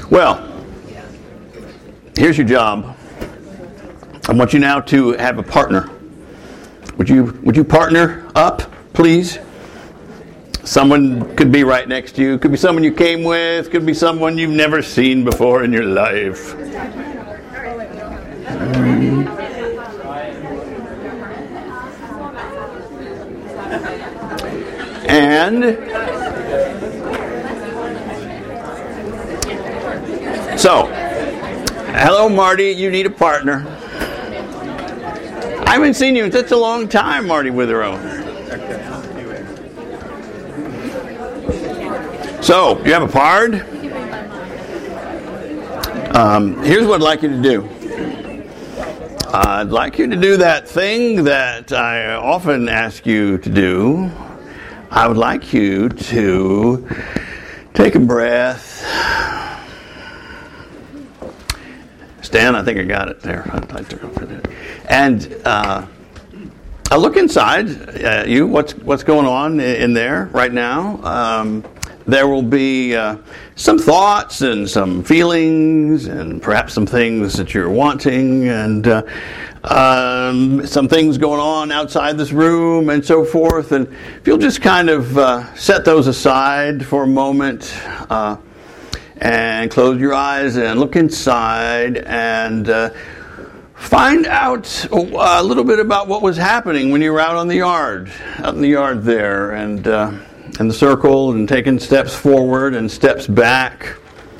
Well, here's your job. I want you now to have a partner. Would you partner up, please? Someone could be right next to you. Could be someone you came with. Could be someone you've never seen before in your life. And so, hello, Marty. You need a partner. I haven't seen you in such a long time, Marty Witherow. So, you have a pard? Here's what I'd like you to do. I'd like you to do that thing that I often ask you to do. I would like you to take a breath. Stan, I think I got it there. And I look inside you. What's going on in there right now? There will be some thoughts and some feelings and perhaps some things that you're wanting and some things going on outside this room and so forth. And if you'll just kind of set those aside for a moment and close your eyes and look inside and find out a little bit about what was happening when you were out in the yard there, and in the circle, and taking steps forward and steps back.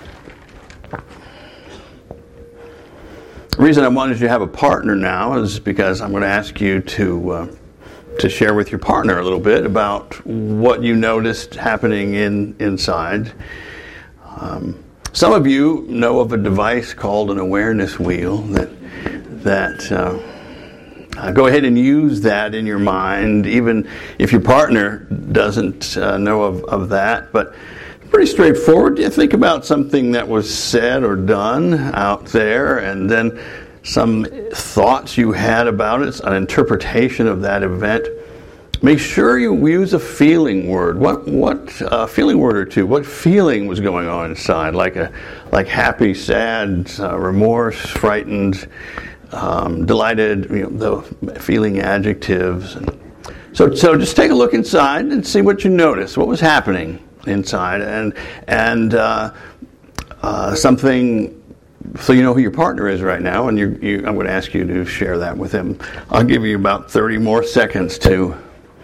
The reason I wanted you to have a partner now is because I'm going to ask you to share with your partner a little bit about what you noticed happening inside. Some of you know of a device called an awareness wheel that go ahead and use that in your mind, even if your partner doesn't know of that. But pretty straightforward. You think about something that was said or done out there, and then some thoughts you had about it, an interpretation of that event. Make sure you use a feeling word. What feeling word or two? What feeling was going on inside? Like happy, sad, remorse, frightened, delighted. The feeling adjectives. So just take a look inside and see what you notice. What was happening inside, and something. So you know who your partner is right now, and I'm going to ask you to share that with him. I'll give you about 30 more seconds to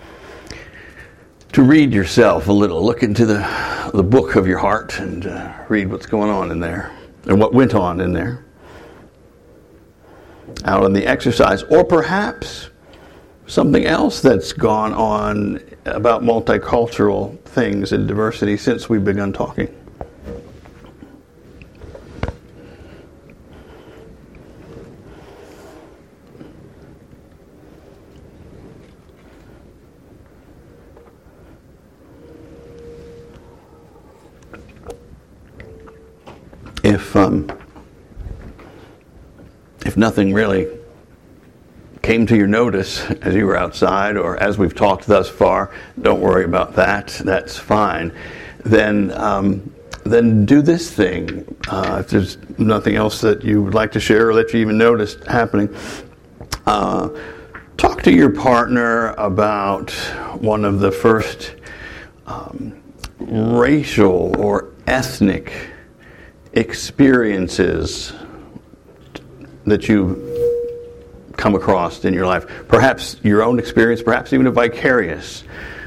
read yourself a little. Look into the book of your heart and read what's going on in there and what went on in there. Out on the exercise, or perhaps something else that's gone on about multicultural things and diversity since we've begun talking. If nothing really came to your notice as you were outside, or as we've talked thus far, don't worry about that. That's fine. Then do this thing. If there's nothing else that you would like to share or that you even noticed happening, talk to your partner about one of the first racial or ethnic experiences that you come across in your life. Perhaps your own experience, perhaps even a vicarious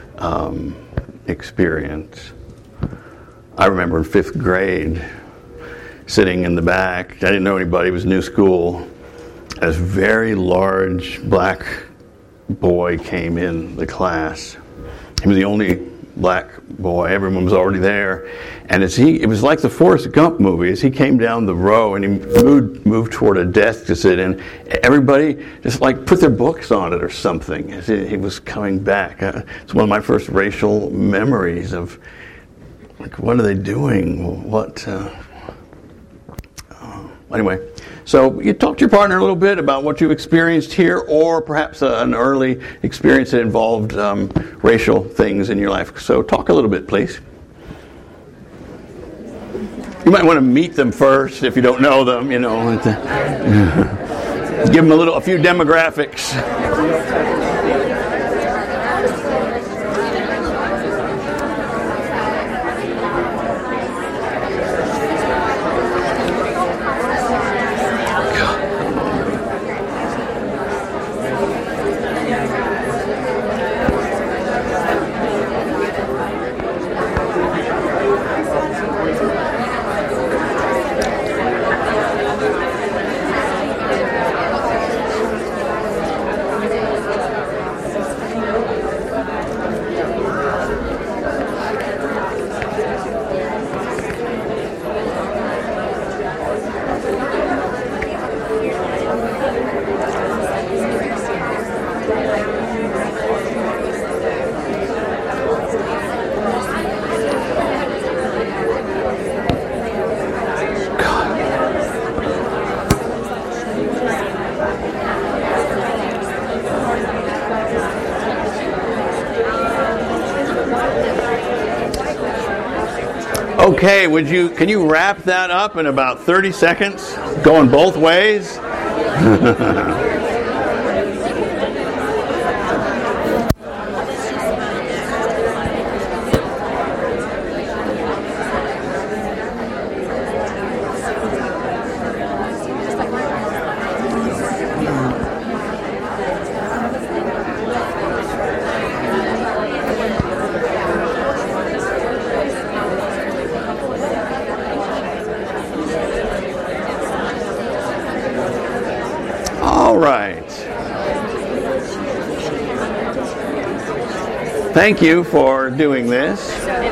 experience. I remember in 5th grade, sitting in the back. I didn't know anybody. It was a new school. A very large black boy came in the class. He was the only black boy. Everyone was already there. And it was like the Forrest Gump movie. As he came down the row and he moved toward a desk to sit in, everybody just like put their books on it or something as he was coming back. It's one of my first racial memories of, like, what are they doing? Anyway, so you talk to your partner a little bit about what you experienced here, or perhaps an early experience that involved racial things in your life. So talk a little bit, please. You might want to meet them first if you don't know them, you know. Give them a few demographics. Okay, can you wrap that up in about 30 seconds? Going both ways? All right. Thank you for doing this.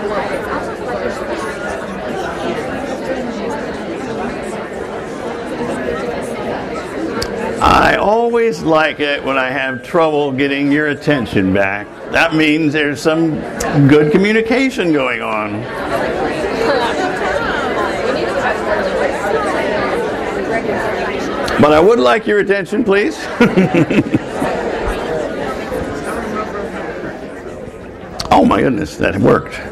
I always like it when I have trouble getting your attention back. That means there's some good communication going on. But I would like your attention, please. Oh my goodness, that worked.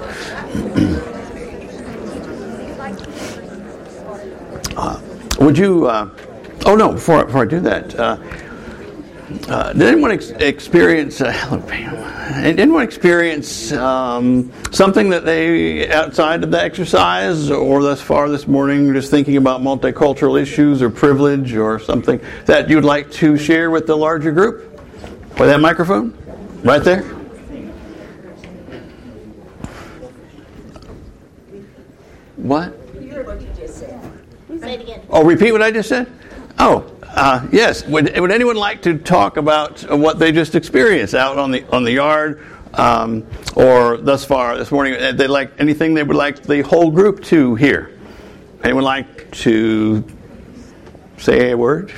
Would you, oh no, before I do that, did anyone experience, hello Pam, did anyone experience something that they, outside of the exercise or thus far this morning, just thinking about multicultural issues or privilege or something that you'd like to share with the larger group? With that microphone? Right there? What? You heard what you just said. Say it again. Oh, repeat what I just said? Oh, yes. Would anyone like to talk about what they just experienced out on the yard, or thus far this morning? They like anything they would like the whole group to hear? Anyone like to say a word?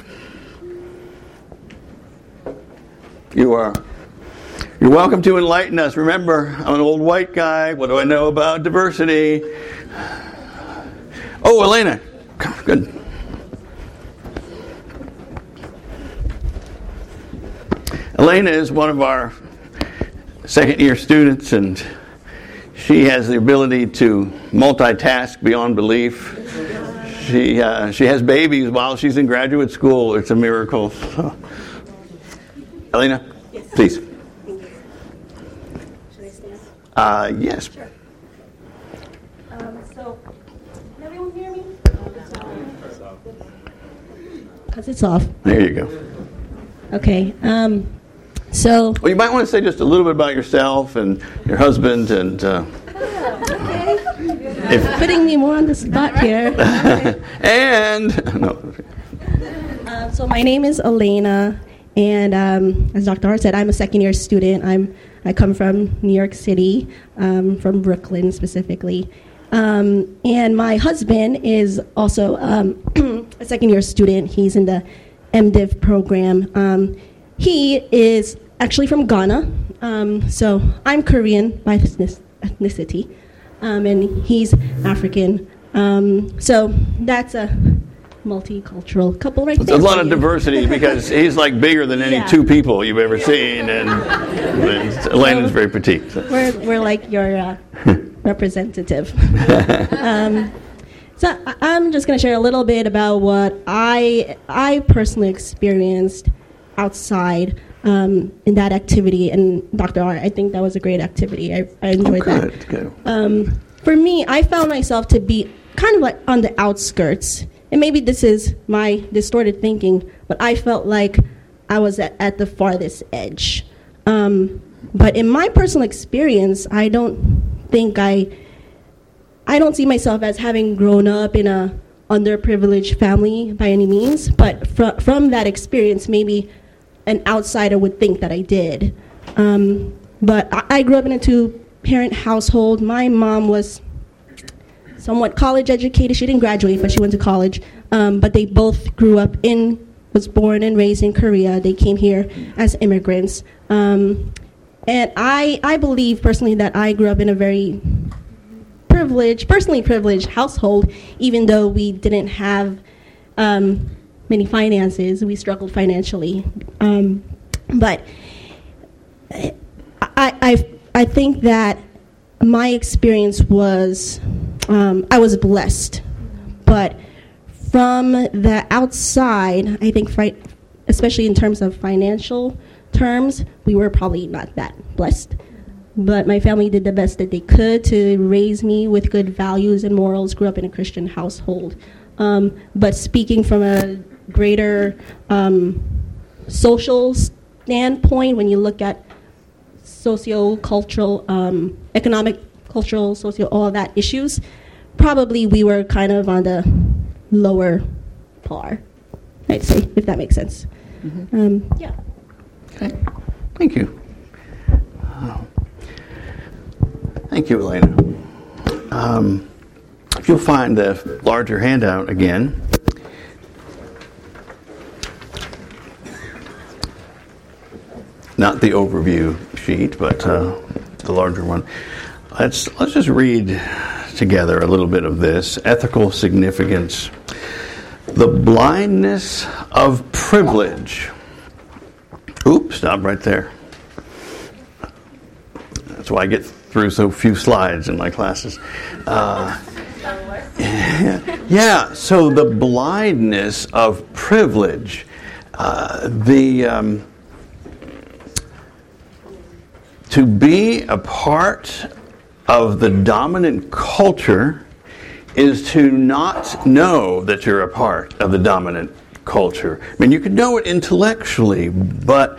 You're welcome to enlighten us. Remember, I'm an old white guy. What do I know about diversity? Oh, Elena. Good. Elena is one of our second-year students, and she has the ability to multitask beyond belief. She has babies while she's in graduate school. It's a miracle. Elena, yes. Please. Should I stand? Yes. Sure. So, can everyone hear me? Because it's off. There you go. Okay. So. Well, you might want to say just a little bit about yourself and your husband and. If putting me more on the spot here. And no. So my name is Elena, and as Dr. Hart said, I'm a second-year student. I come from New York City, from Brooklyn specifically, and my husband is also a second-year student. He's in the MDiv program. He is actually from Ghana, so I'm Korean by ethnicity, and he's African. So that's a multicultural couple right there. There's a lot of diversity because he's like bigger than any two people you've ever seen, and Elena's very petite. So. We're like your representative. So I'm just going to share a little bit about what I personally experienced outside in that activity. And Dr. R, I think that was a great activity. I enjoyed that. Good. For me, I found myself to be kind of like on the outskirts. And maybe this is my distorted thinking, but I felt like I was at the farthest edge. But in my personal experience, I don't see myself as having grown up in a underprivileged family by any means, but from that experience, maybe an outsider would think that I did. But I grew up in a two-parent household. My mom was somewhat college educated. She didn't graduate, but she went to college. But they both was born and raised in Korea. They came here as immigrants. And I believe personally that I grew up in a very personally privileged household, even though we didn't have many finances. We struggled financially. But I think that my experience was, I was blessed. But from the outside, I think, especially in terms of financial terms, we were probably not that blessed. But my family did the best that they could to raise me with good values and morals. Grew up in a Christian household. But speaking from a greater social standpoint, when you look at socio-cultural, economic, cultural, all of that issues, probably we were kind of on the lower par, I'd say, if that makes sense. Mm-hmm. Yeah. Okay. Thank you. Thank you, Elena. If you'll find the larger handout again. Not the overview sheet, but the larger one. Let's just read together a little bit of this. Ethical significance. The blindness of privilege. Oops, stop right there. That's why I get through so few slides in my classes. Yeah, so the blindness of privilege. To be a part of the dominant culture is to not know that you're a part of the dominant culture. I mean, you could know it intellectually, but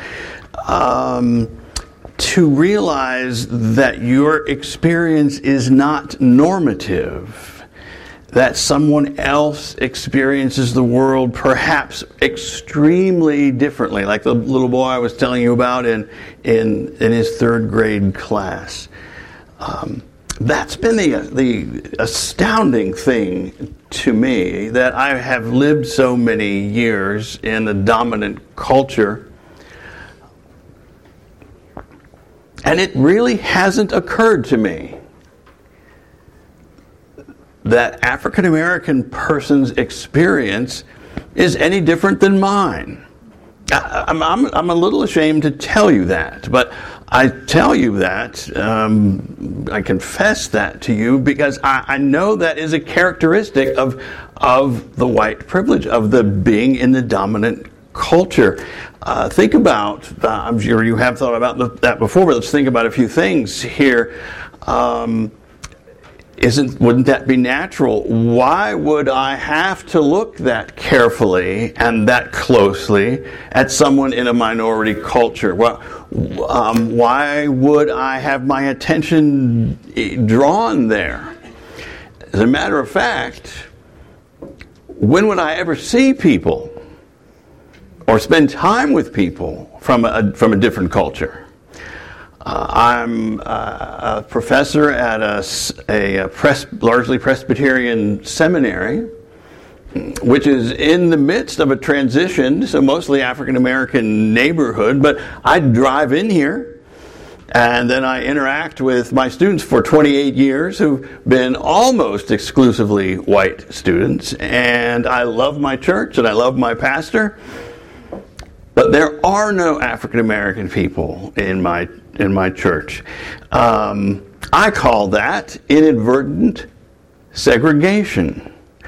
to realize that your experience is not normative, that someone else experiences the world perhaps extremely differently, like the little boy I was telling you about in his third grade class. That's been the astounding thing to me, that I have lived so many years in the dominant culture, and it really hasn't occurred to me that African American person's experience is any different than mine. I'm a little ashamed to tell you that, but I tell you that, I confess that to you because I know that is a characteristic of the white privilege, of the being in the dominant culture. Think about, I'm sure you have thought about that before, but let's think about a few things here. Wouldn't that be natural? Why would I have to look that carefully and that closely at someone in a minority culture? Well, why would I have my attention drawn there? As a matter of fact, when would I ever see people or spend time with people from a different culture? I'm a professor at a largely Presbyterian seminary, which is in the midst of a transition, so mostly African American neighborhood, but I drive in here and then I interact with my students for 28 years who've been almost exclusively white students, and I love my church and I love my pastor, but there are no African American people in my church. I call that inadvertent segregation.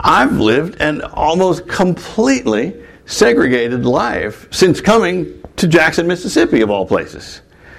I've lived an almost completely segregated life since coming to Jackson, Mississippi, of all places.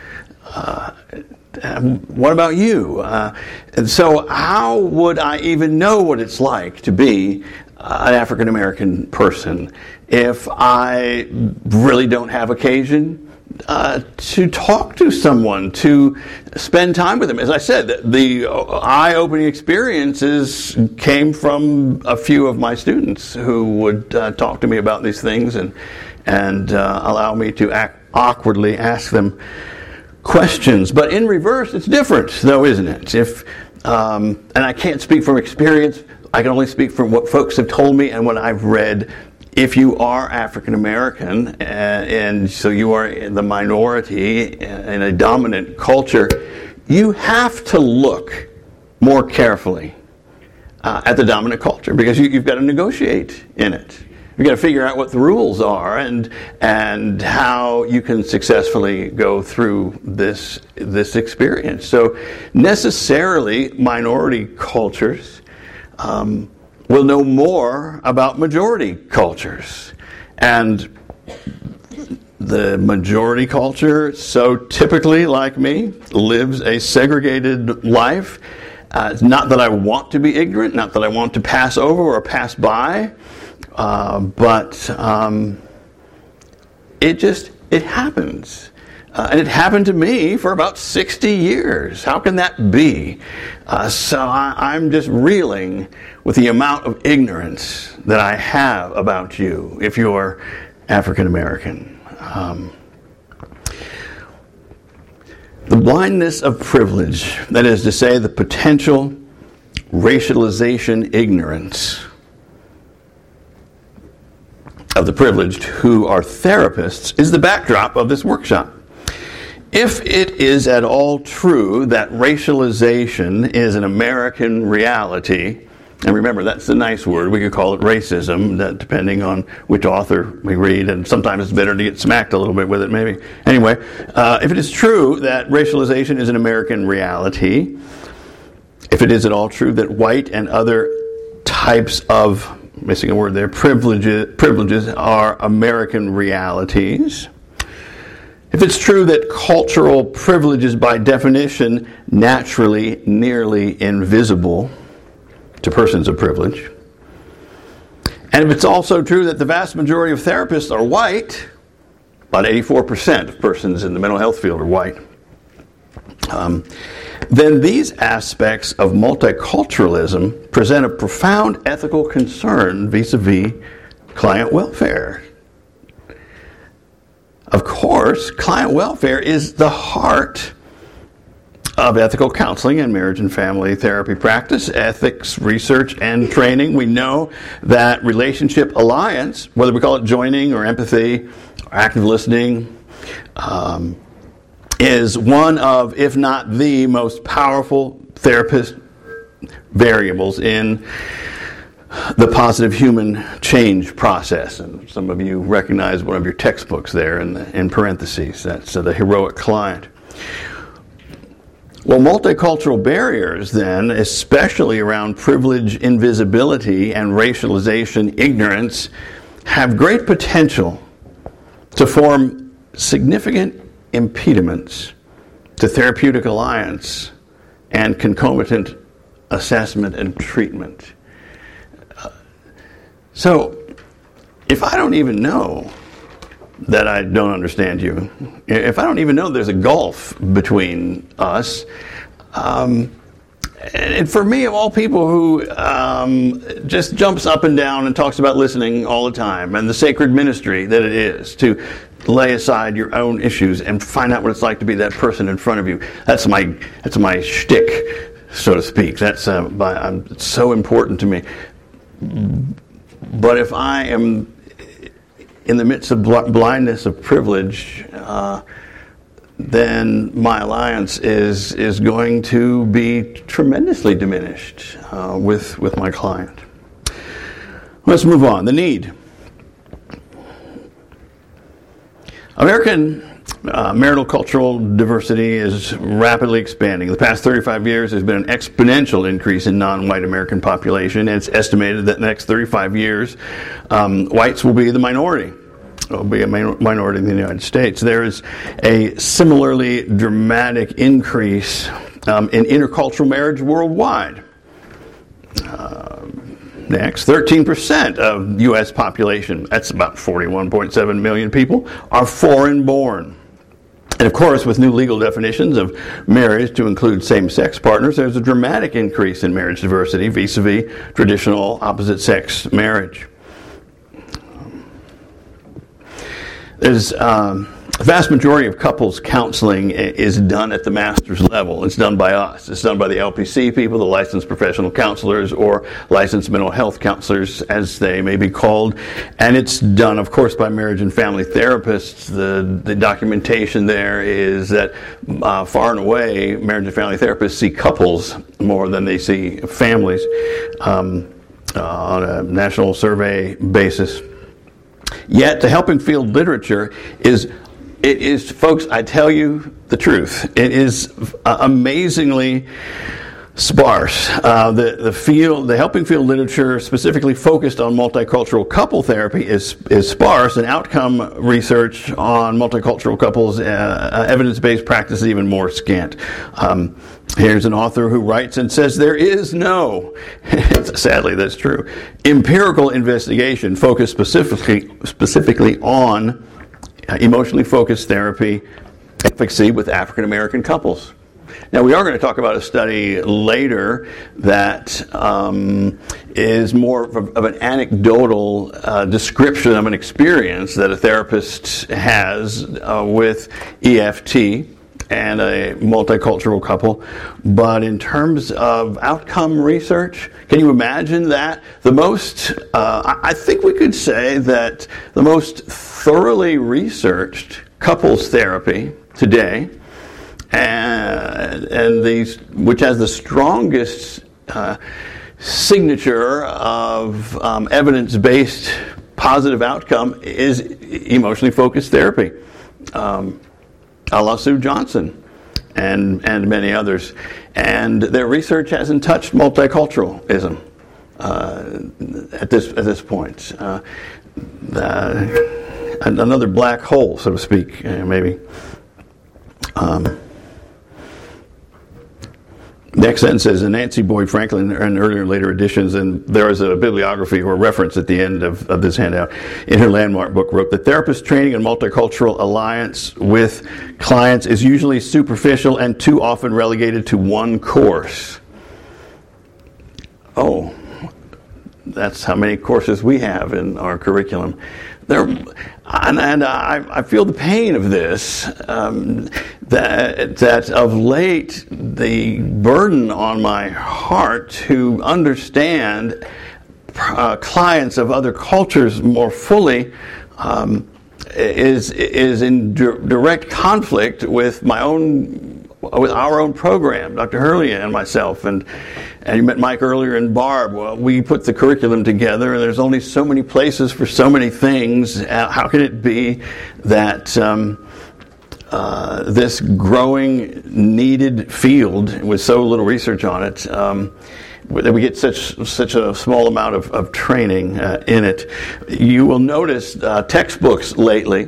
What about you? And so how would I even know what it's like to be an African American person if I really don't have occasion to talk to someone, to spend time with them? As I said, the eye-opening experiences came from a few of my students who would talk to me about these things and allow me to awkwardly ask them questions. But in reverse, it's different, though, isn't it? And I can't speak from experience. I can only speak from what folks have told me and what I've read. If you are African American, and so you are in the minority in a dominant culture, you have to look more carefully at the dominant culture, because you've got to negotiate in it. You've got to figure out what the rules are and how you can successfully go through this experience. So necessarily, minority cultures will know more about majority cultures. And the majority culture, so typically, like me, lives a segregated life. It's not that I want to be ignorant, not that I want to pass over or pass by, but it happens. And it happened to me for about 60 years. How can that be? So I'm just reeling with the amount of ignorance that I have about you if you're African American. The blindness of privilege, that is to say, the potential racialization ignorance of the privileged who are therapists, is the backdrop of this workshop. If it is at all true that racialization is an American reality, and remember, that's the nice word, we could call it racism, that depending on which author we read, and sometimes it's better to get smacked a little bit with it, maybe. Anyway, if it is true that racialization is an American reality, if it is at all true that white and other types of, missing a word there, privileges are American realities, if it's true that cultural privilege is by definition naturally nearly invisible to persons of privilege, and if it's also true that the vast majority of therapists are white, about 84% of persons in the mental health field are white, then these aspects of multiculturalism present a profound ethical concern vis-a-vis client welfare. Of course, client welfare is the heart of ethical counseling and marriage and family therapy practice, ethics, research, and training. We know that relationship alliance, whether we call it joining or empathy or active listening, is one of, if not the most powerful therapist variables in the positive human change process. And some of you recognize one of your textbooks there in parentheses. That's the heroic client. Well, multicultural barriers then, especially around privilege, invisibility, and racialization ignorance, have great potential to form significant impediments to therapeutic alliance and concomitant assessment and treatment. So, if I don't even know that I don't understand you, if I don't even know there's a gulf between us, and for me, of all people who just jumps up and down and talks about listening all the time and the sacred ministry that it is to lay aside your own issues and find out what it's like to be that person in front of you, that's my shtick, so to speak. That's it's so important to me. But if I am in the midst of blindness of privilege, then my alliance is going to be tremendously diminished with my client. Let's move on. The need. American marital cultural diversity is rapidly expanding. The past 35 years, there's been an exponential increase in non-white American population, and it's estimated that in the next 35 years, whites will be the minority. Will be a minority in the United States. There is a similarly dramatic increase in intercultural marriage worldwide. Next, 13% of U.S. population, that's about 41.7 million people, are foreign-born. And of course, with new legal definitions of marriage to include same-sex partners, there's a dramatic increase in marriage diversity vis-a-vis traditional opposite-sex marriage. There's a vast majority of couples counseling is done at the master's level. It's done by us. It's done by the LPC people, the licensed professional counselors, or licensed mental health counselors, as they may be called. And it's done, of course, by marriage and family therapists. The documentation there is that far and away, marriage and family therapists see couples more than they see families on a national survey basis. Yet, the helping field literature is, folks, I tell you the truth, it is amazingly sparse. The helping field literature specifically focused on multicultural couple therapy is sparse, and outcome research on multicultural couples, evidence-based practice is even more scant. Here's an author who writes and says there is no, sadly that's true, empirical investigation focused specifically on emotionally focused therapy efficacy with African American couples. Now, we are going to talk about a study later that is more of an anecdotal description of an experience that a therapist has with EFT and a multicultural couple. But in terms of outcome research, can you imagine that? I think we could say that the most thoroughly researched couples therapy today, which has the strongest signature of evidence-based positive outcome, is emotionally focused therapy. A la Sue Johnson and many others. And their research hasn't touched multiculturalism at this point. Another black hole, so to speak, maybe. Next sentence says, in Nancy Boyd Franklin and earlier and later editions, and there is a bibliography or reference at the end of this handout, in her landmark book, wrote that therapist training and multicultural alliance with clients is usually superficial and too often relegated to one course. Oh, that's how many courses we have in our curriculum. I feel the pain of this, that of late the burden on my heart to understand clients of other cultures more fully is in direct conflict with our own program, Dr. Hurley and myself, and you met Mike earlier and Barb. Well, we put the curriculum together, and there's only so many places for so many things. How can it be that this growing, needed field with so little research on it, that we get such a small amount of training in it? You will notice textbooks lately.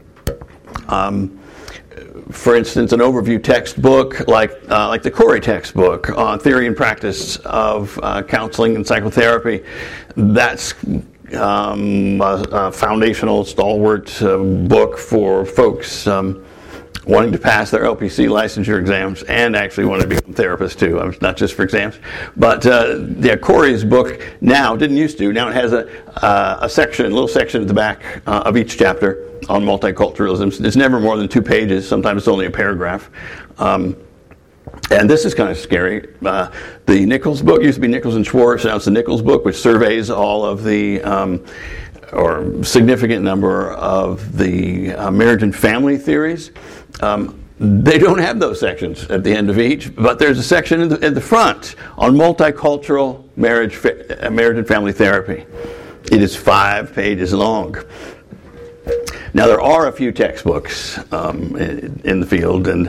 For instance, an overview textbook like the Corey textbook on theory and practice of counseling and psychotherapy. That's a foundational, stalwart book for folks wanting to pass their LPC licensure exams and actually want to become therapists too, not just for exams. But Corey's book now, didn't used to, now it has a little section at the back of each chapter on multiculturalism. It's never more than 2 pages. Sometimes it's only a paragraph. And this is kind of scary. The Nichols book used to be Nichols and Schwartz. Now it's the Nichols book, which surveys all of the, or significant number of the marriage and family theories. They don't have those sections at the end of each, but there's a section in the front on multicultural marriage and family therapy. It is 5 pages long. Now, there are a few textbooks in the field and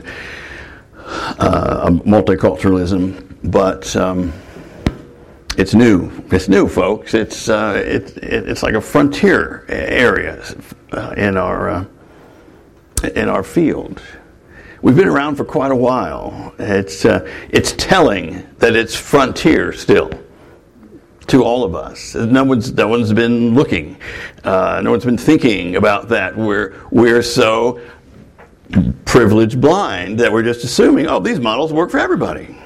multiculturalism, but it's new. It's new, folks. It's like a frontier area in our field. We've been around for quite a while. It's telling that it's frontier still to all of us. No one's been looking. No one's been thinking about that. We're so privilege blind that we're just assuming, oh, these models work for everybody.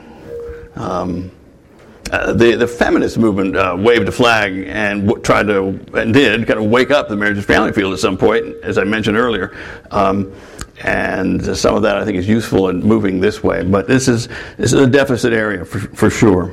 The feminist movement waved a flag and did kind of wake up the marriage and family field at some point, as I mentioned earlier. And some of that I think is useful in moving this way. But this is a deficit area for sure.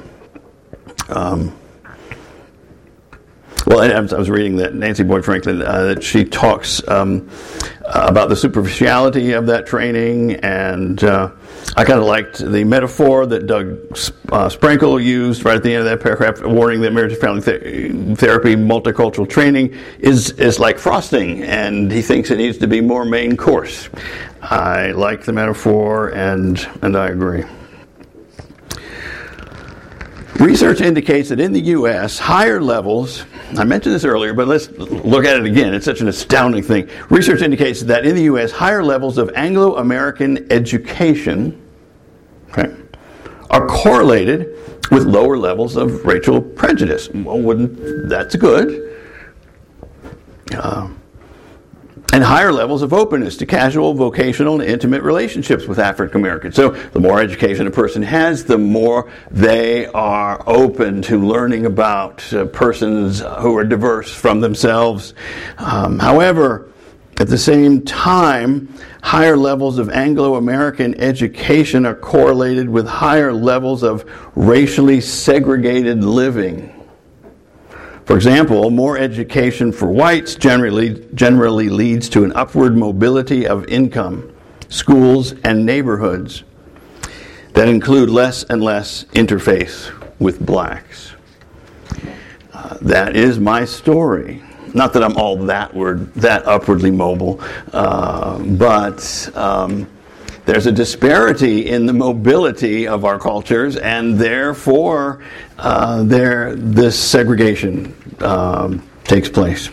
Well, I was reading that Nancy Boyd Franklin, that she talks about the superficiality of that training, and I kind of liked the metaphor that Doug Sprinkle used right at the end of that paragraph, warning that marriage and family therapy multicultural training is like frosting, and he thinks it needs to be more main course. I like the metaphor, and I agree. Research indicates that in the U.S., higher levels, I mentioned this earlier, but let's look at it again. It's such an astounding thing. Research indicates that in the U.S., higher levels of Anglo-American education are correlated with lower levels of racial prejudice. Well, that's good. And higher levels of openness to casual, vocational, and intimate relationships with African Americans. So the more education a person has, the more they are open to learning about persons who are diverse from themselves. However, at the same time, higher levels of Anglo-American education are correlated with higher levels of racially segregated living. For example, more education for whites generally leads to an upward mobility of income, schools, and neighborhoods that include less and less interface with blacks. That is my story. Not that I'm all that upwardly mobile, but there's a disparity in the mobility of our cultures, and therefore this segregation takes place.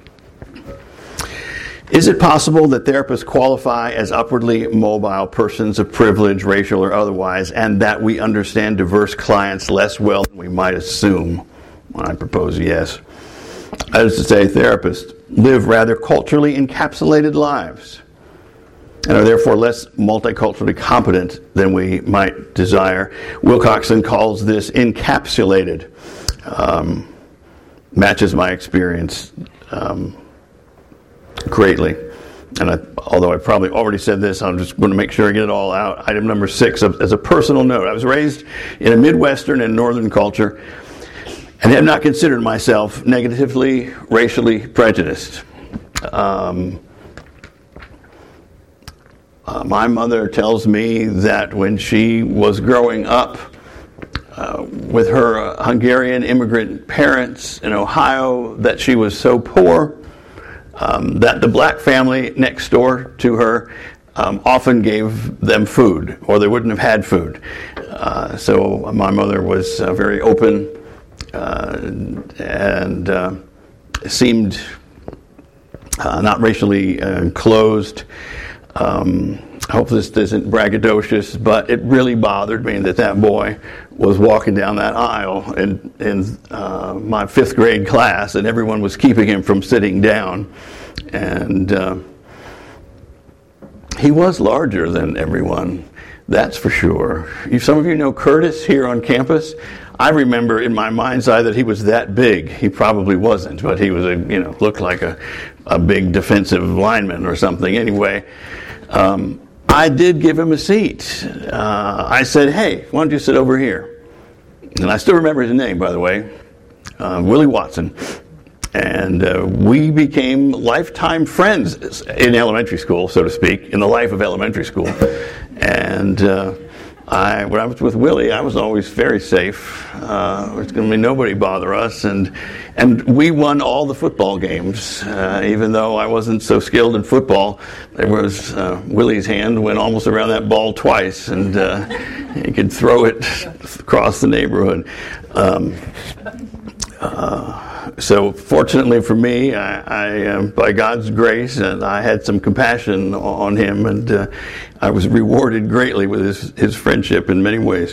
Is it possible that therapists qualify as upwardly mobile persons of privilege, racial or otherwise, and that we understand diverse clients less well than we might assume? I propose yes. That is to say, therapists live rather culturally encapsulated lives and are therefore less multiculturally competent than we might desire. Wilcoxon calls this encapsulated. Matches my experience greatly. And although I probably already said this, I'm just going to make sure I get it all out. Item number 6, as a personal note. I was raised in a Midwestern and Northern culture and have not considered myself negatively racially prejudiced. My mother tells me that when she was growing up with her Hungarian immigrant parents in Ohio, that she was so poor that the black family next door to her often gave them food, or they wouldn't have had food. So my mother was very open and seemed not racially closed. I hope this isn't braggadocious, but it really bothered me that boy was walking down that aisle in my 5th grade class, and everyone was keeping him from sitting down. And he was larger than everyone, that's for sure. Some of you know Curtis here on campus. I remember in my mind's eye that he was that big. He probably wasn't, but he was looked like a big defensive lineman or something. Anyway, I did give him a seat. I said, "Hey, why don't you sit over here?" And I still remember his name, by the way, Willie Watson. And we became lifetime friends in elementary school, so to speak, in the life of elementary school. And when I was with Willie, I was always very safe. There's going to be nobody bother us, and we won all the football games. Even though I wasn't so skilled in football, there was Willie's hand went almost around that ball twice, and he could throw it across the neighborhood. So fortunately for me, I by God's grace, and I had some compassion on him, and I was rewarded greatly with his friendship in many ways.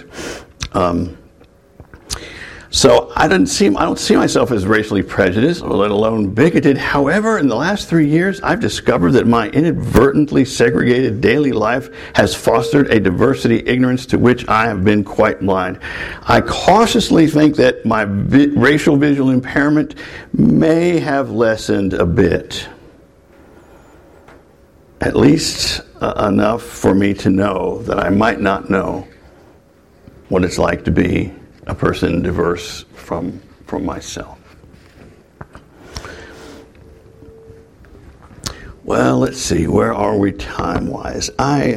So I don't see myself as racially prejudiced, or let alone bigoted. However, in the last 3 years, I've discovered that my inadvertently segregated daily life has fostered a diversity ignorance to which I have been quite blind. I cautiously think that my racial visual impairment may have lessened a bit. At least enough for me to know that I might not know what it's like to be a person diverse from myself. Well, let's see. Where are we time-wise? I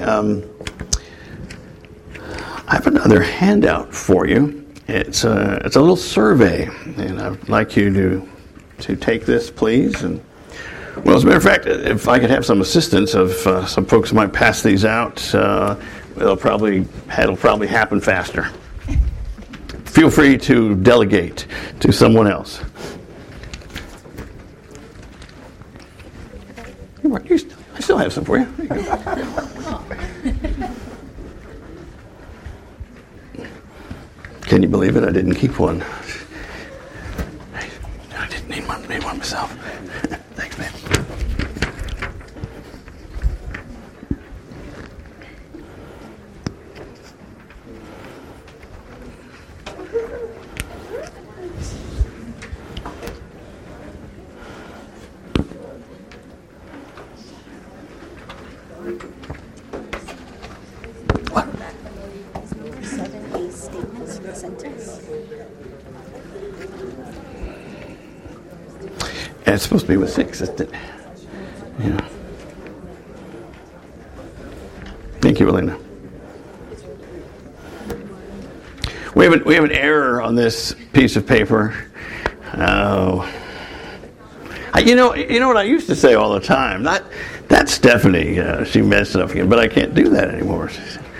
have another handout for you. It's a little survey, and I'd like you to take this, please. And well, as a matter of fact, if I could have some assistance of some folks might pass these out, it'll probably happen faster. Feel free to delegate to someone else. I still have some for you. There you go. Can you believe it? I didn't keep one. I didn't need one. Made one myself. Thanks, man. And it's supposed to be with 6, isn't it? Yeah. Thank you, Elena. We have an error on this piece of paper. You know what I used to say all the time? That's Stephanie. She messed it up again, but I can't do that anymore.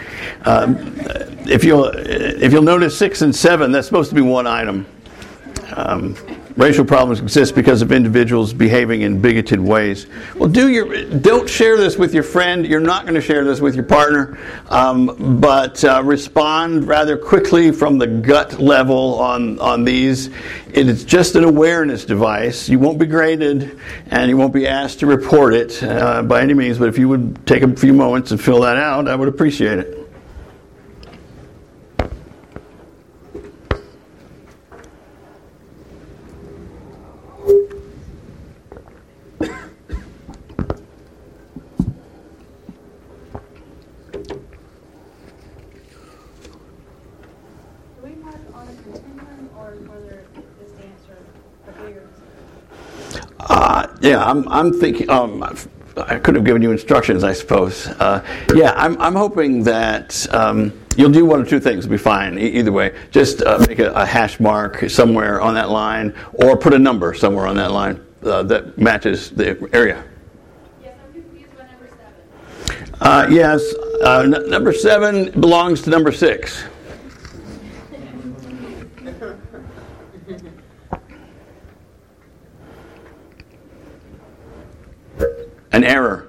If you'll notice 6 and 7, that's supposed to be one item. Racial problems exist because of individuals behaving in bigoted ways. Well, don't share this with your friend. You're not going to share this with your partner, but respond rather quickly from the gut level on these. It is just an awareness device. You won't be graded, and you won't be asked to report it by any means. But if you would take a few moments and fill that out, I would appreciate it. Yeah, I'm thinking. I could have given you instructions, I suppose. I'm hoping that you'll do one or two things. It'll be fine either way. Just make a hash mark somewhere on that line, or put a number somewhere on that line that matches the area. Yes, I'm confused by number 7. Yes, number 7 belongs to number 6. An error.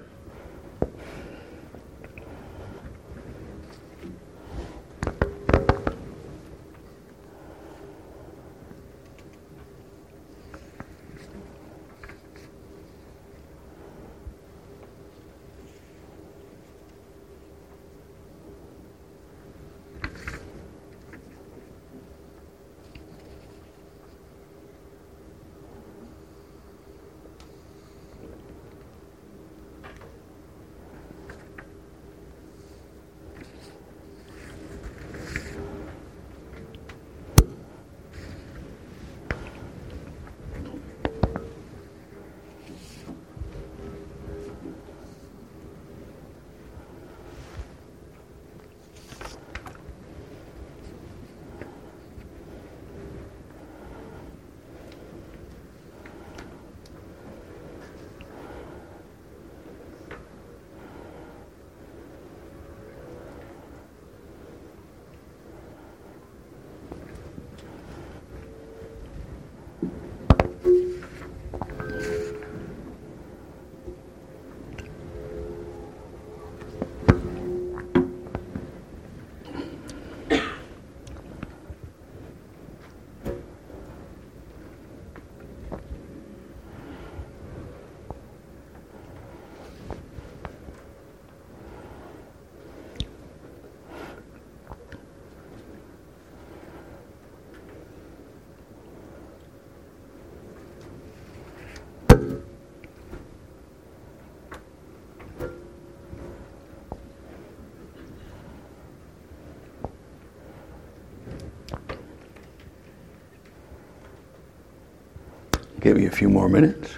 Give you a few more minutes.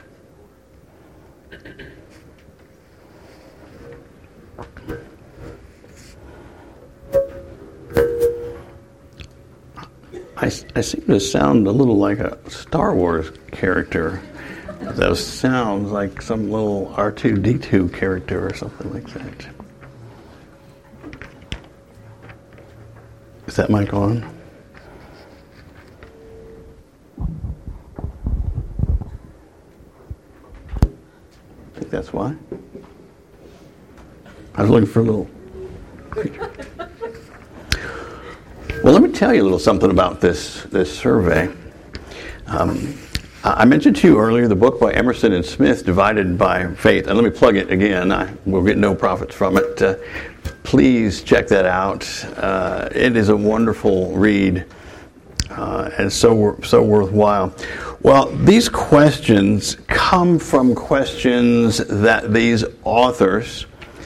I seem to sound a little like a Star Wars character. Those sounds like some little R2-D2 character or something like that. Is that mic on? I think that's why. I was looking for a little creature. Well, let me tell you a little something about this survey. I mentioned to you earlier the book by Emerson and Smith, Divided by Faith. And let me plug it again. We'll get no profits from it. Please check that out. It is a wonderful read and so worthwhile. Well, these questions come from questions that these authors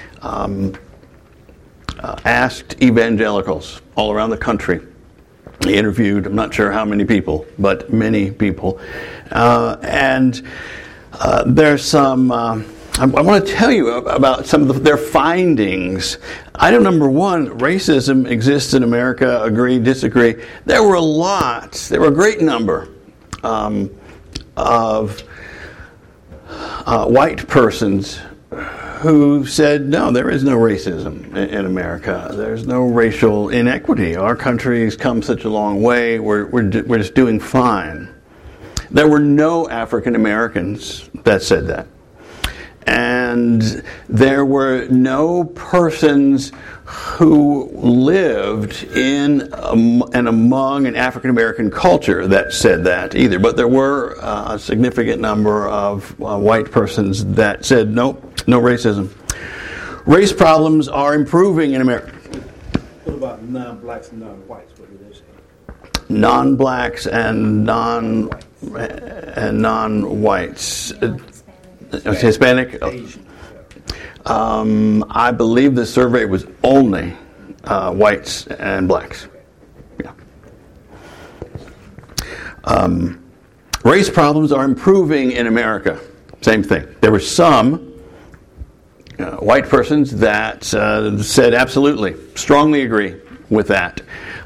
asked evangelicals all around the country. They interviewed, I'm not sure how many people, but many people. There's some, I want to tell you about some of their findings. Item number 1, racism exists in America, agree, disagree. There were a great number of white persons who said, no, there is no racism in America. There's no racial inequity. Our country's come such a long way. We're just doing fine. There were no African Americans that said that. And there were no persons who lived in and among an African American culture that said that either. But there were a significant number of white persons that said, nope, no racism. Race problems are improving in America. What about non-blacks and non-whites? What do they say? Non-blacks and non-whites. Hispanic? Asian. I believe the survey was only whites and blacks. Yeah. Race problems are improving in America. Same thing. There were some white persons that said absolutely, strongly agree with that.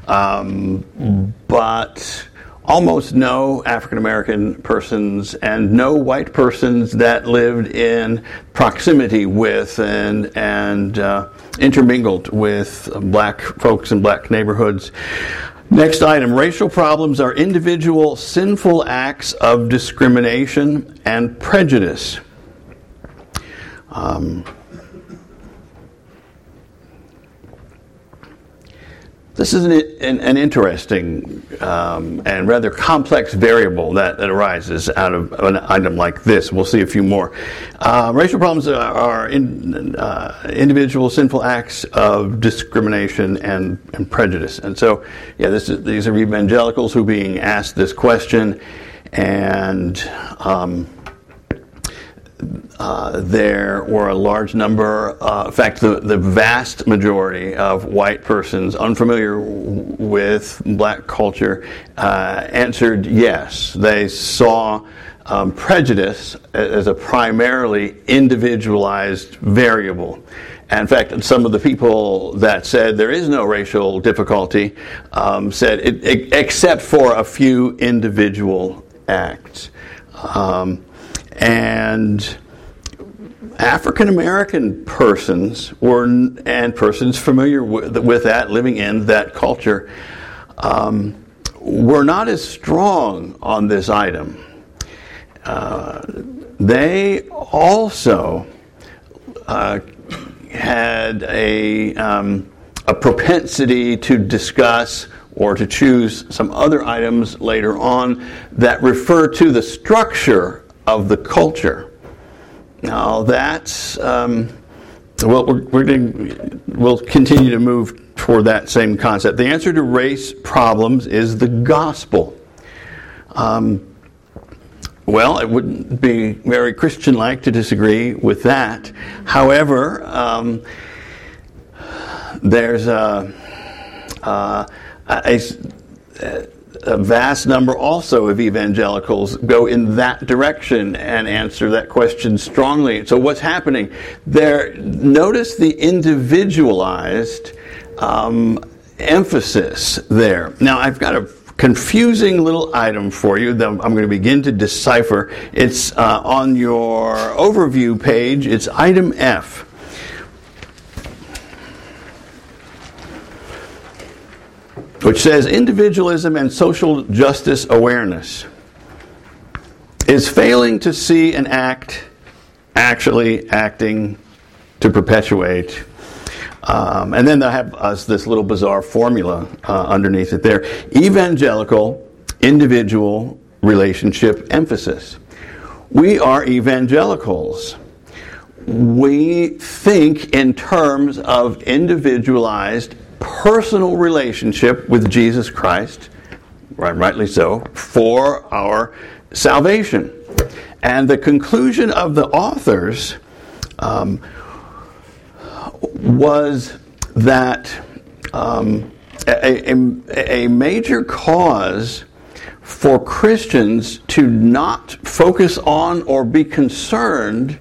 But almost no African American persons and no white persons that lived in proximity with and intermingled with black folks in black neighborhoods. Next item, racial problems are individual sinful acts of discrimination and prejudice. This is an interesting and rather complex variable that arises out of an item like this. We'll see a few more. Racial problems are individual sinful acts of discrimination and prejudice. And so, yeah, these are evangelicals who are being asked this question, and there were a large number, in fact, the vast majority of white persons unfamiliar with black culture answered yes. They saw prejudice as a primarily individualized variable. And in fact, some of the people that said there is no racial difficulty said except for a few individual acts. And African American persons and persons familiar with that, living in that culture, were not as strong on this item. They also had a propensity to discuss or to choose some other items later on that refer to the structure of the culture. Now that's we'll continue to move toward that same concept. The answer to race problems is the gospel. Well, it wouldn't be very Christian-like to disagree with that. However, there's a vast number also of evangelicals go in that direction and answer that question strongly. So what's happening there? Notice the individualized emphasis there. Now, I've got a confusing little item for you that I'm going to begin to decipher. It's on your overview page. It's item F. Which says individualism and social justice awareness is failing to see an act actually acting to perpetuate. And then they'll have this little bizarre formula underneath it there. Evangelical individual relationship emphasis. We are evangelicals. We think in terms of individualized personal relationship with Jesus Christ, rightly so, for our salvation. And the conclusion of the authors was that a major cause for Christians to not focus on or be concerned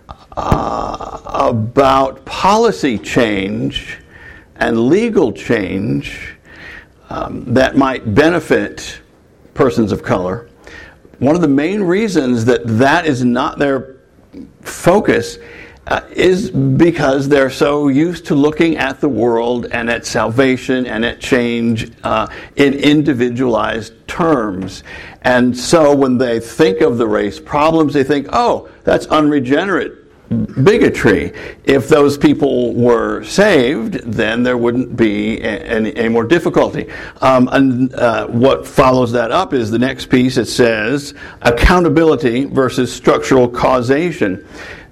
about policy change and legal change that might benefit persons of color. One of the main reasons that is not their focus is because they're so used to looking at the world and at salvation and at change in individualized terms. And so when they think of the race problems, they think, oh, that's unregenerate bigotry. If those people were saved, then there wouldn't be any more difficulty. And what follows that up is the next piece. It says accountability versus structural causation.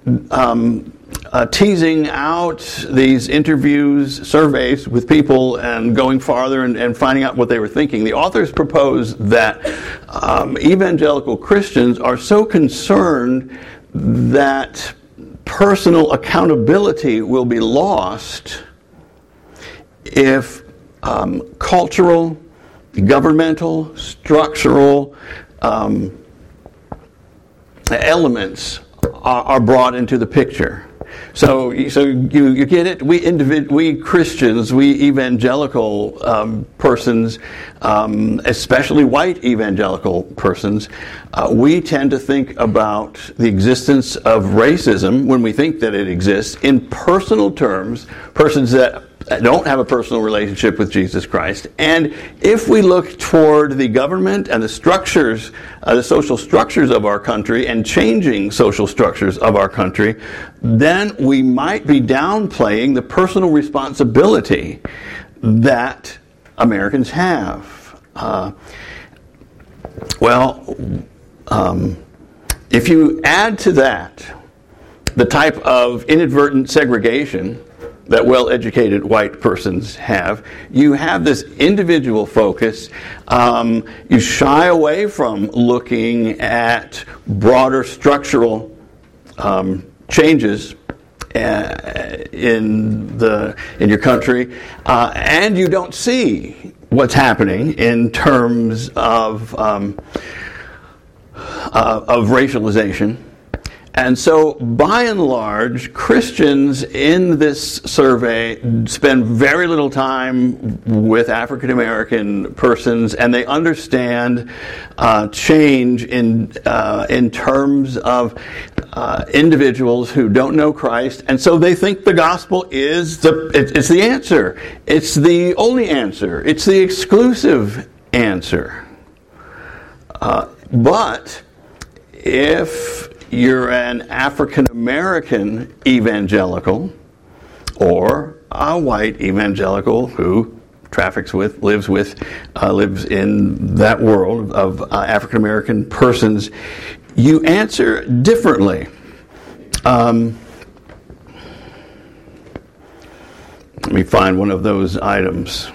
Teasing out these interviews, surveys with people and going farther and finding out what they were thinking. The authors propose that evangelical Christians are so concerned that personal accountability will be lost if cultural, governmental, structural elements are brought into the picture. So you get it? We Christians, we evangelical persons, especially white evangelical persons, we tend to think about the existence of racism when we think that it exists in personal terms, persons that don't have a personal relationship with Jesus Christ. And if we look toward the government and the structures, the social structures of our country and changing social structures of our country, then we might be downplaying the personal responsibility that Americans have. If you add to that the type of inadvertent segregation that well-educated white persons have, you have this individual focus. You shy away from looking at broader structural changes in your country, and you don't see what's happening in terms of racialization. And so, by and large, Christians in this survey spend very little time with African American persons, and they understand change in terms of individuals who don't know Christ, and so they think the gospel is it's the answer. It's the only answer. It's the exclusive answer. But if you're an African American evangelical or a white evangelical who lives in that world of African American persons, you answer differently. Let me find one of those items.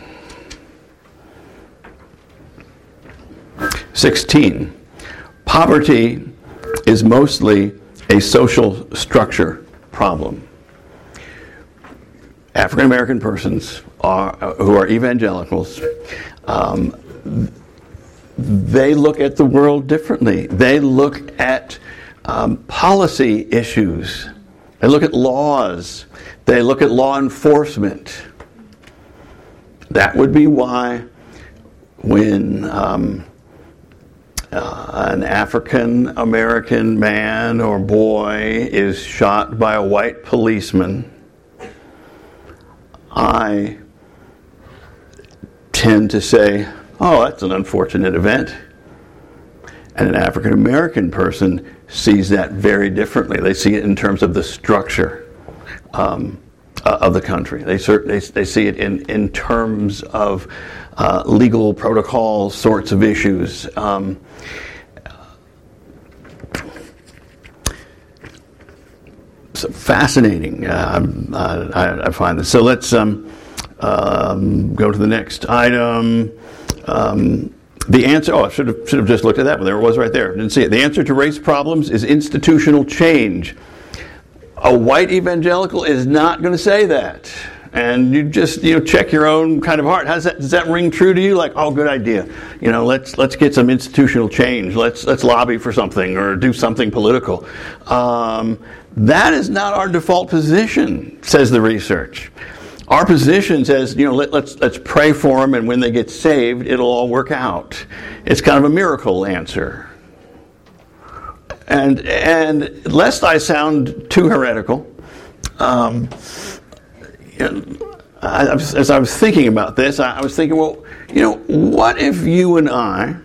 16. Poverty is mostly a social structure problem. African American persons who are evangelicals, they look at the world differently. They look at policy issues. They look at laws. They look at law enforcement. That would be why when an African American man or boy is shot by a white policeman, I tend to say, oh, that's an unfortunate event. And an African American person sees that very differently. They see it in terms of the structure of the country. They see it in terms of legal protocol sorts of issues. So fascinating. I find this. So let's go to the next item. The answer, I should have just looked at that, but there it was right there. Didn't see it. The answer to race problems is institutional change. A white evangelical is not going to say that. And you just, check your own kind of heart. Does that ring true to you? Like, oh, good idea. Let's get some institutional change. Let's lobby for something or do something political. That is not our default position, says the research. Our position says, let's pray for them, and when they get saved, it'll all work out. It's kind of a miracle answer. And lest I sound too heretical, as I was thinking about this, I was thinking, well, what if you and I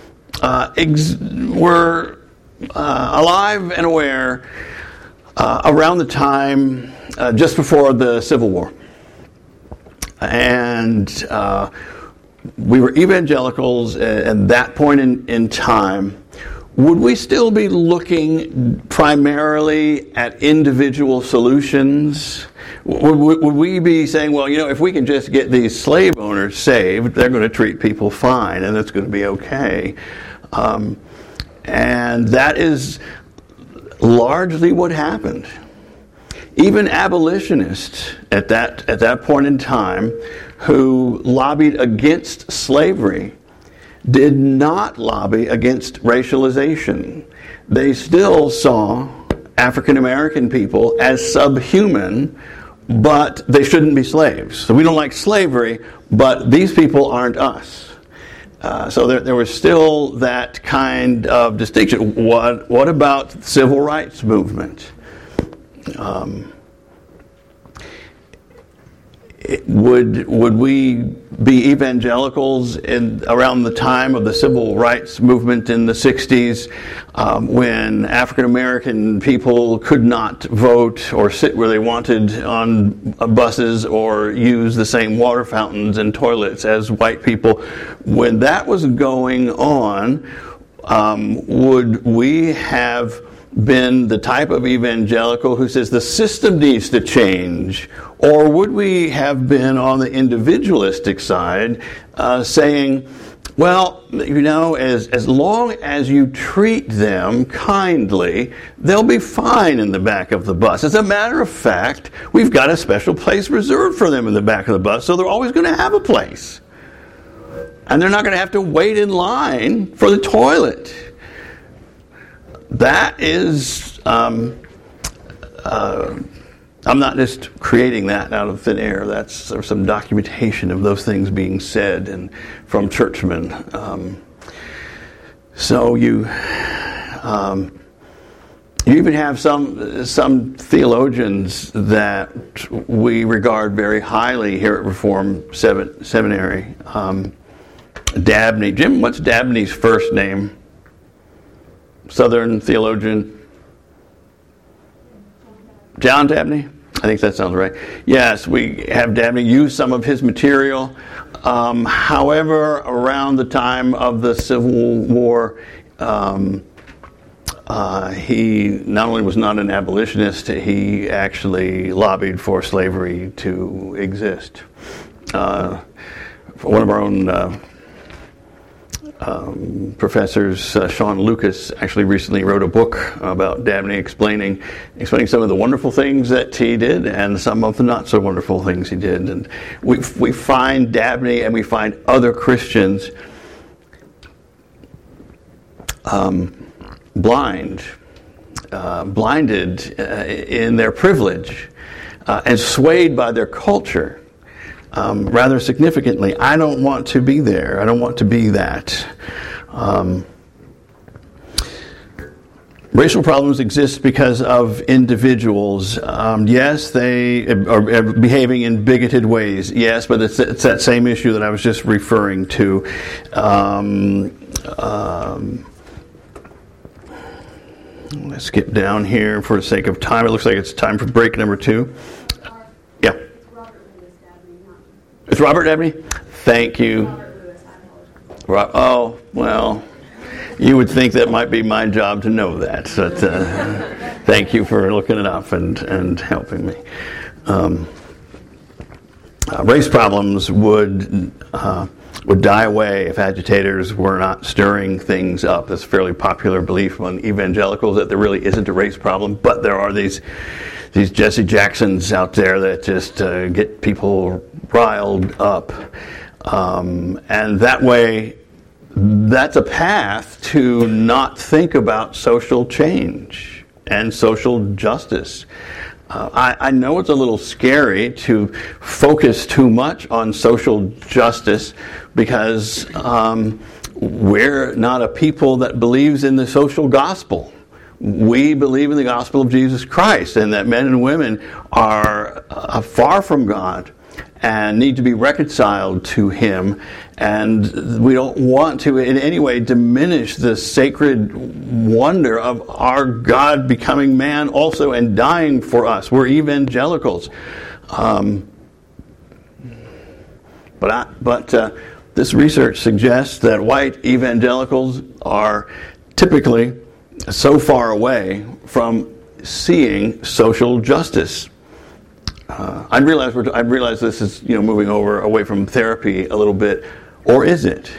were alive and aware around the time just before the Civil War? And we were evangelicals at that point in time. Would we still be looking primarily at individual solutions? Would we be saying, well, if we can just get these slave owners saved, they're going to treat people fine and it's going to be okay? And that is largely what happened. Even abolitionists at that point in time who lobbied against slavery did not lobby against racialization. They still saw African American people as subhuman, but they shouldn't be slaves. So we don't like slavery, but these people aren't us. So there was still that kind of distinction. What about the civil rights movement? Would we be evangelicals around the time of the civil rights movement in the 60s, when African American people could not vote or sit where they wanted on buses or use the same water fountains and toilets as white people? When that was going on, would we have been the type of evangelical who says the system needs to change? Or would we have been on the individualistic side saying, well, as long as you treat them kindly, they'll be fine in the back of the bus. As a matter of fact, we've got a special place reserved for them in the back of the bus, so they're always going to have a place. And they're not going to have to wait in line for the toilet. That is, I'm not just creating that out of thin air. That's some documentation of those things being said and from churchmen. So you even have some theologians that we regard very highly here at Reformed Seminary. Dabney. Jim, what's Dabney's first name? Southern theologian. John Dabney? I think that sounds right. Yes, we have Dabney use some of his material. However, around the time of the Civil War, he not only was not an abolitionist, he actually lobbied for slavery to exist. One of our own professors, Sean Lucas, actually recently wrote a book about Dabney explaining some of the wonderful things that he did and some of the not so wonderful things he did. And we find Dabney and we find other Christians blinded in their privilege, and swayed by their culture rather significantly. I don't want to be there. I don't want to be that. Racial problems exist because of individuals. Yes, they are behaving in bigoted ways. Yes, but it's that same issue that I was just referring to. Let's skip down here for the sake of time. It looks like it's time for break number 2. Yeah. It's Robert Dabney? Thank you. Oh, well, you would think that might be my job to know that. But thank you for looking it up and helping me. Race problems would die away if agitators were not stirring things up. It's a fairly popular belief among evangelicals that there really isn't a race problem, but there are these Jesse Jacksons out there that just get people riled up. And that way, that's a path to not think about social change and social justice. I know it's a little scary to focus too much on social justice because we're not a people that believes in the social gospel. We believe in the gospel of Jesus Christ and that men and women are far from God and need to be reconciled to Him. And we don't want to in any way diminish the sacred wonder of our God becoming man also and dying for us. We're evangelicals. But this research suggests that white evangelicals are typically so far away from seeing social justice. I realize this is moving away from therapy a little bit, or is it?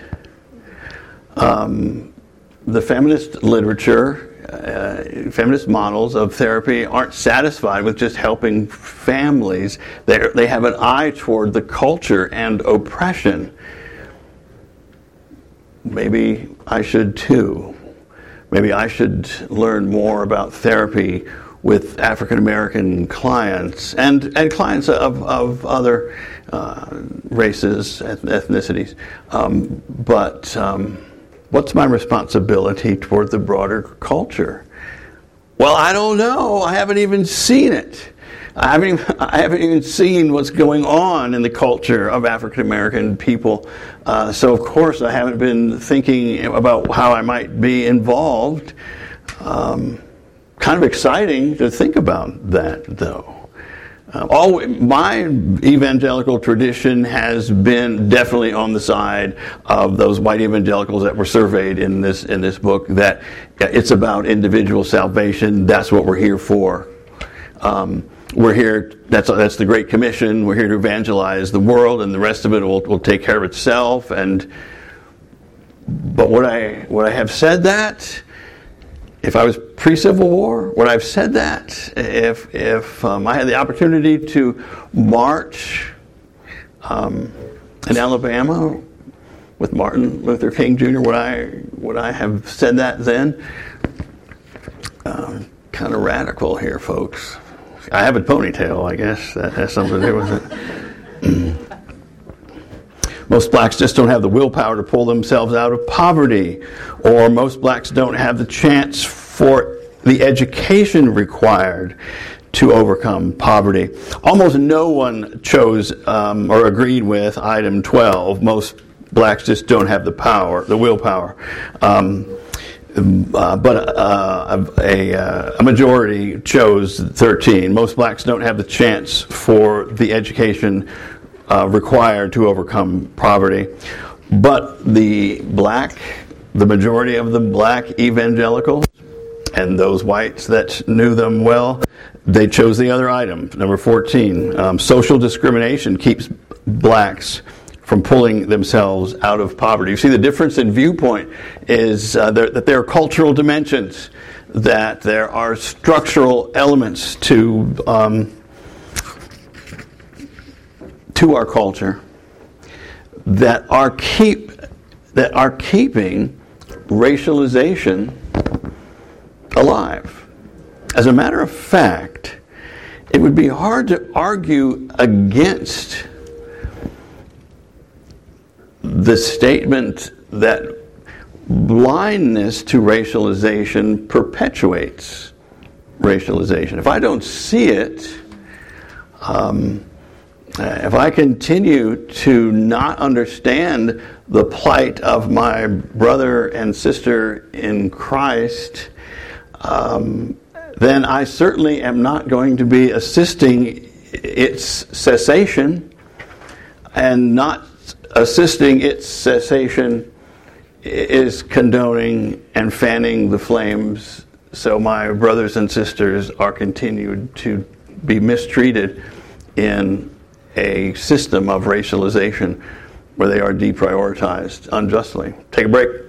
The feminist literature, feminist models of therapy aren't satisfied with just helping families. They have an eye toward the culture and oppression. Maybe I should too. Maybe I should learn more about therapy with African American clients and clients of other races, ethnicities. But what's my responsibility toward the broader culture? Well, I don't know. I haven't even seen it. I haven't even seen what's going on in the culture of African American people. So of course I haven't been thinking about how I might be involved. Kind of exciting to think about that, though. My evangelical tradition has been definitely on the side of those white evangelicals that were surveyed in this book. That it's about individual salvation. That's what we're here for. We're here. That's the Great Commission. We're here to evangelize the world, and the rest of it will take care of itself. But would I have said that? If I was pre-Civil War, would I have said that? If I had the opportunity to march in Alabama with Martin Luther King Jr., would I have said that then? Kind of radical here, folks. I have a ponytail, I guess. That has something to do with it. Most blacks just don't have the willpower to pull themselves out of poverty, or most blacks don't have the chance for the education required to overcome poverty. Almost no one chose or agreed with item 12. Most blacks just don't have the willpower. But a majority chose 13. Most blacks don't have the chance for the education required to overcome poverty. But the majority of the black evangelicals and those whites that knew them well, they chose the other item, number 14. Social discrimination keeps blacks from pulling themselves out of poverty. You see, the difference in viewpoint is that there are cultural dimensions, that there are structural elements to our culture that are keeping racialization alive. As a matter of fact, it would be hard to argue against the statement that blindness to racialization perpetuates racialization. If I don't see it, if I continue to not understand the plight of my brother and sister in Christ, then I certainly am not going to be assisting its cessation, and not assisting its cessation is condoning and fanning the flames so my brothers and sisters are continued to be mistreated in a system of racialization where they are deprioritized unjustly. Take a break.